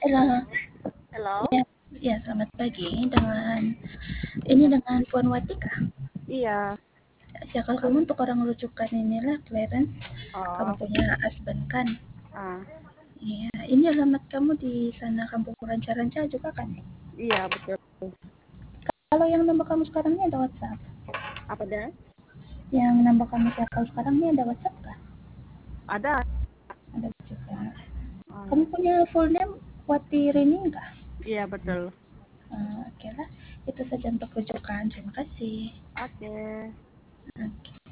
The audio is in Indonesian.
Halo, Halo? ya, ya selamat pagi dengan Puan Watika. Iya. Circle kamu untuk orang rujukan inilah Clarence. Kamu Oh, punya husband kan? ah, Iya, ini alamat kamu di sana Kampung Ranca-Ranca juga kan? iya betul. Kalau yang nambah kamu sekarang ini ada WhatsApp. Apa dah? Yang nambah kamu circle sekarang ini ada WhatsApp kah? Ada. Ada juga. Kamu Ah, punya full name Wati Rini enggak? iya betul. Oke lah, itu saja untuk rujukan. Terima kasih. Oke. Oke.